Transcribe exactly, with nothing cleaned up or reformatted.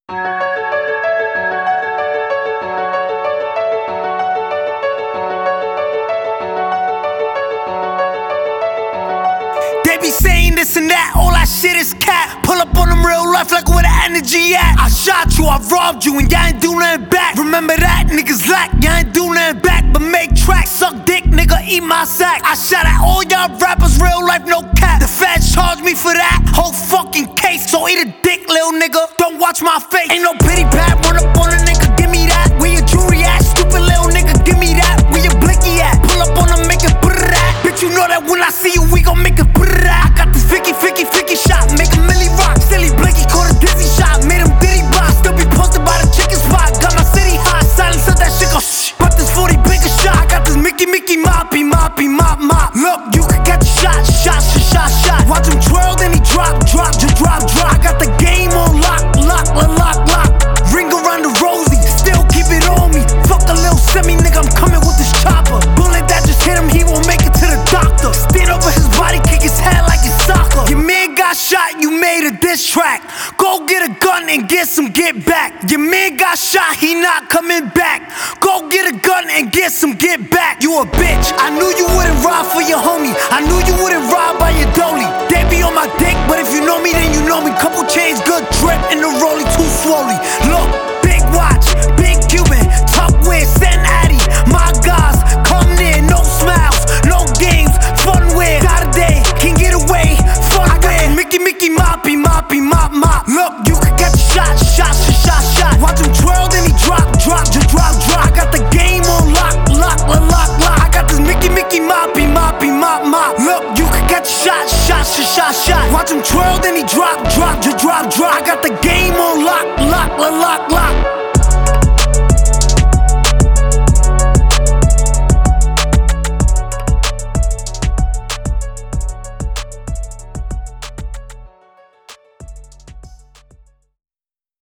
They be saying this and that, all that shit is cat. Pull up on them real life like where the energy at. I shot you, I robbed you, and y'all ain't do nothing back. Remember that, niggas lack, y'all ain't do nothing back. But make tracks, suck dick, nigga, eat my sack. I shot at all y'all rappers, real life, no cap. The feds charge me for that whole fucking case. So eat a dick, little nigga, don't watch my face. Ain't no pity pat, run up on a nigga, give me that. Where your jewelry at, stupid little nigga, give me that. Where your blicky at, pull up on him, make it brrrr that. Bitch, you know that when I see you, we gon' make it brrrr that. I got this Vicky, Vicky, Vicky shot, make a milli rock. Silly blicky, caught a dizzy shot, made him diddy rock. Still be posted by the chicken spot, got my city hot. Silence of that shit go shh. Pop this forty bigger shot, I got this Mickey, Mickey, moppy, moppy, mop, mop. Look, you could get the shot, shot, shot, shot, shot. Watch him twirl, then he drop, drop, just drop, drop. I got the game on lock, lock, lock, lock, lock. Ring around the rosy, still keep it on me. Fuck a little semi, nigga, I'm coming with this chopper. Bullet that just hit him, he won't make it to the doctor. Stand over his body, kick his head like it's soccer. Your man got shot, you made a diss track. Go get a gun and get some get back. Your man got shot, he not coming back. Go get a gun and get some get back. You a bitch, I knew you wouldn't ride for your homie. I knew you wouldn't ride by your dolly. They be on my dick, but if you know me, then you know me. Couple chains, good drip, in the rollie, too swolly. Look, big watch, big Cuban, top wear, send Addy. My guys, come near, no smiles, no games, fun wear. Got a day, can get away, fun wear. Mickey, Mickey, moppy, moppy, mop, mop. Look, you could get the shot, shot, shot, shot, shot. Watch him twirl, then he drop, drop, just drop, drop. I got the game on lock, lock, lock, lock, lock. I got this Mickey, Mickey, moppy, moppy, mop, mop. Look, you could get the shot, shot, shot, shot, shot. Watch him twirl, then he drop, drop, just drop, drop. I got the game on lock, lock, lock, lock, lock.